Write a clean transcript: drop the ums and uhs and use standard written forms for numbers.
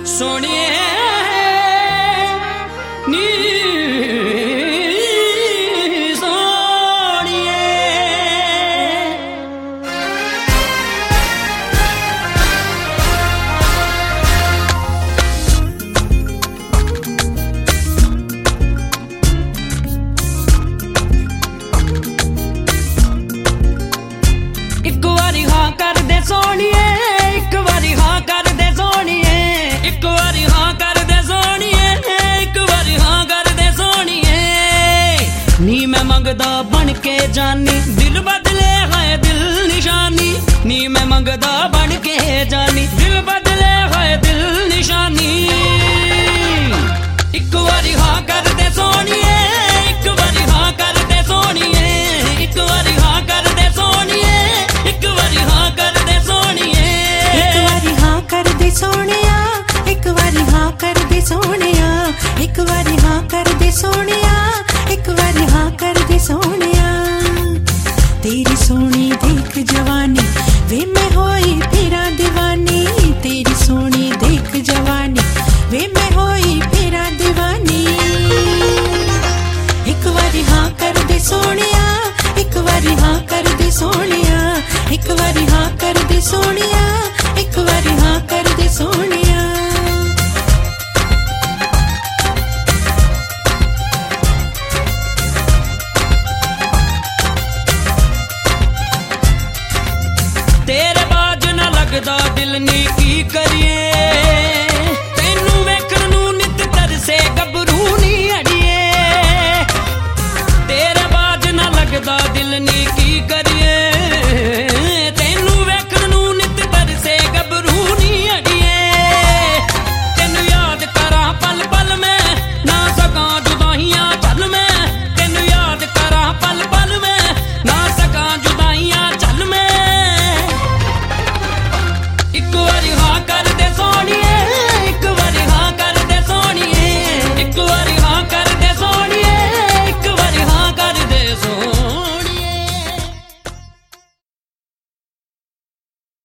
सोनिए नी सोनिए एक बारी हाँ कर दे सोनिए, एक बारी हाँ कर दे सोनिए, एक बारी हाँ कर दे सोनिए, एक बारी हाँ कर दे सोनिए। नी मैं मंगदा बन के जानी, दिल बदले है दिल निशानी। नी मैं मंगदा बन के जानी, दिल बदले है दिल निशानी। एक बारी हाँ कर दे सोनिए, एक बारी हाँ कर दे सोनिए, एक बारी हाँ कर दे सोनिए, एक बारी हाँ कर दे सोनिए। एक बारी हाँ कर दे सोनिया, एक बारी हाँ कर दे सोनिया, एक बारी हाँ कर दे सोनिया, एक बारी हाँ कर दे सोनिया। तेरी सोनी देख जवानी वे मैं होई फिरा दीवानी। तेरी सोनी देख जवानी वे मैं होई फिरा दीवानी। एक बारी हाँ कर दे सोनिया, एक बारी हाँ कर दे सोनिया, एक बारी हाँ कर दे सोनिया, एक बारी हाँ कर दे सोनिया। तेरे बाज न लगदा दिल नी की करिए,